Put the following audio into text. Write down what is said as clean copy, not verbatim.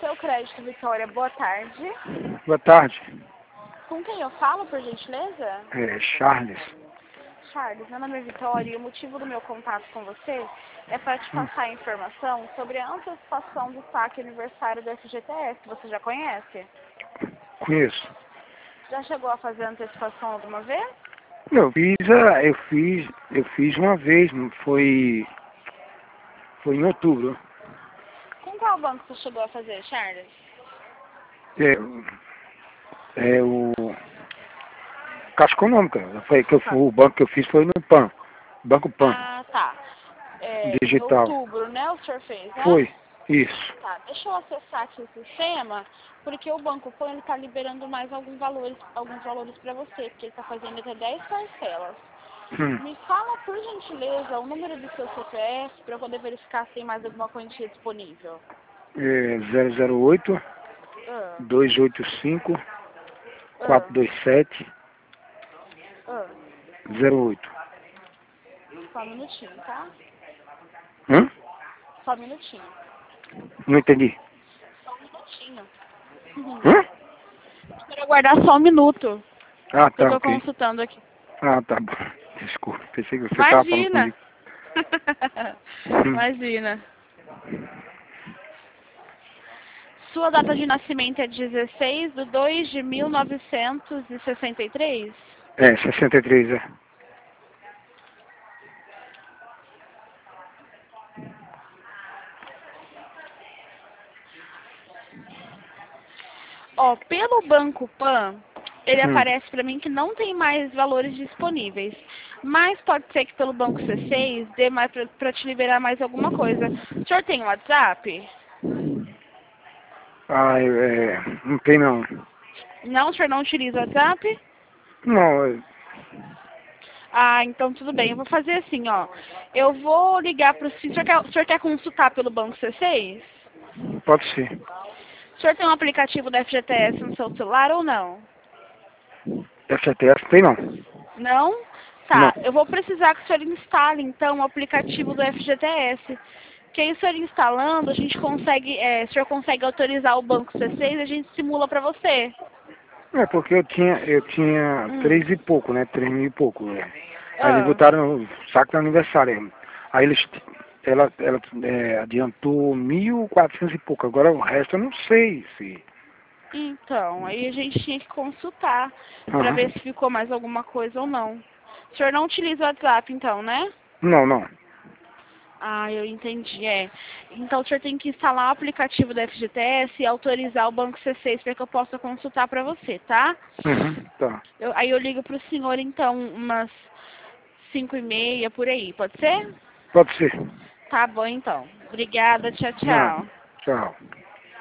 Seu crédito, Vitória, boa tarde. Boa tarde. Com quem eu falo, por gentileza? Charles. Charles, meu nome é Vitória e o motivo do meu contato com você é para te passar a informação sobre a antecipação do saque aniversário do FGTS. Você já conhece? Conheço. Já chegou a fazer a antecipação alguma vez? Eu fiz uma vez, foi em outubro. Com qual banco você chegou a fazer, Charles? O Caixa Econômica. O banco que eu fiz foi no PAN. Banco PAN. Ah, tá. Em Digital. outubro, né, o senhor fez, né? Foi, isso. Tá, deixa eu acessar aqui o sistema, porque o Banco Pan está liberando mais alguns valores para você, porque ele está fazendo até 10 parcelas. Me fala, por gentileza, o número do seu CPF para eu poder verificar se tem mais alguma quantia disponível. 008 285 427 08. Só um minutinho, tá? Só um minutinho. Não entendi. Só um minutinho. Espera aguardar só um minuto. Ah, tá, Eu tô ok. consultando aqui. Ah, tá bom. Desculpa, pensei que você estava falando Imagina! comigo. Imagina. Sua data de nascimento é 16/2/1963? 63, é. Ó, pelo Banco Pan, ele aparece para mim que não tem mais valores disponíveis. Mas pode ser que pelo Banco C6 dê mais para te liberar mais alguma coisa. O senhor tem WhatsApp? Não tem não. Não, o senhor não utiliza o WhatsApp? Não, Ah, então tudo bem. Eu vou fazer assim, ó. Eu vou ligar para o senhor. O senhor quer consultar pelo Banco C6? pode ser. O senhor tem um aplicativo da FGTS no seu celular ou não? FGTS tem não. Não? Não. Tá, eu vou precisar que o senhor instale, então, o aplicativo do FGTS. Que aí, o senhor instalando, a gente consegue, o senhor consegue autorizar o Banco C6 e a gente simula para você. É porque eu tinha 3 e pouco, né? 3 mil e pouco. Né? Aí eles Ah, botaram no saco do aniversário. Aí ela adiantou 1.400 e pouco. Agora o resto eu não sei se. então, aí a gente tinha que consultar para ver se ficou mais alguma coisa ou não. O senhor não utiliza o WhatsApp, então, né? Não, não. Ah, eu entendi, Então o senhor tem que instalar o aplicativo da FGTS e autorizar o Banco C6 para que eu possa consultar para você, tá? Tá. Aí eu ligo pro senhor, então, umas 5:30, por aí, pode ser? Pode ser. Tá bom, então. Obrigada, tchau, Nada. tchau. Tchau.